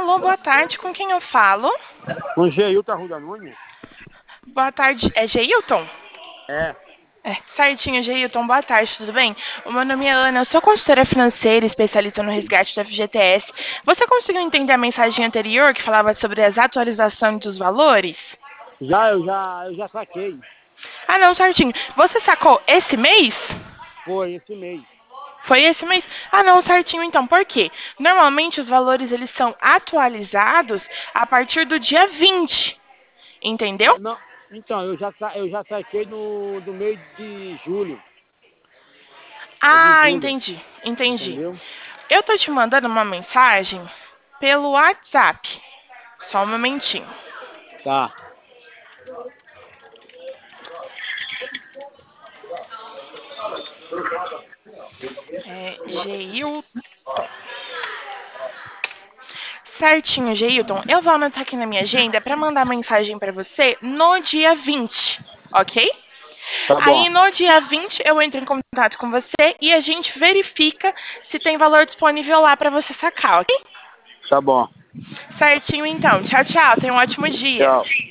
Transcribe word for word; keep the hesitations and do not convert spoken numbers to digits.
Alô, boa tarde, com quem eu falo? Com Geilton Arruda Nunes? Boa tarde, é Geilton? É. É, certinho, Geilton, boa tarde, tudo bem? O meu nome é Ana, eu sou consultora financeira, especialista no resgate do F G T S. Você conseguiu entender a mensagem anterior que falava sobre as atualizações dos valores? Já, eu já, eu já saquei. Ah, não, certinho. Você sacou esse mês? Foi esse mês. Foi esse mês? Ah, não, certinho então. Por quê? Normalmente os valores eles são atualizados a partir do dia vinte, entendeu? É, não, então, eu já, sa- eu já saquei no, do mês de julho. É de Ah, julho, entendi, entendi. entendeu? Eu tô te mandando uma mensagem pelo WhatsApp. Só um momentinho. Tá. É Geilton. Certinho, Geilton. Eu vou anotar aqui na minha agenda para mandar mensagem para você no dia vinte, ok? Tá bom. Aí no dia vinte eu entro em contato com você e a gente verifica se tem valor disponível lá para você sacar, ok? Tá bom. Certinho então. Tchau, tchau. Tenha um ótimo dia. Tchau.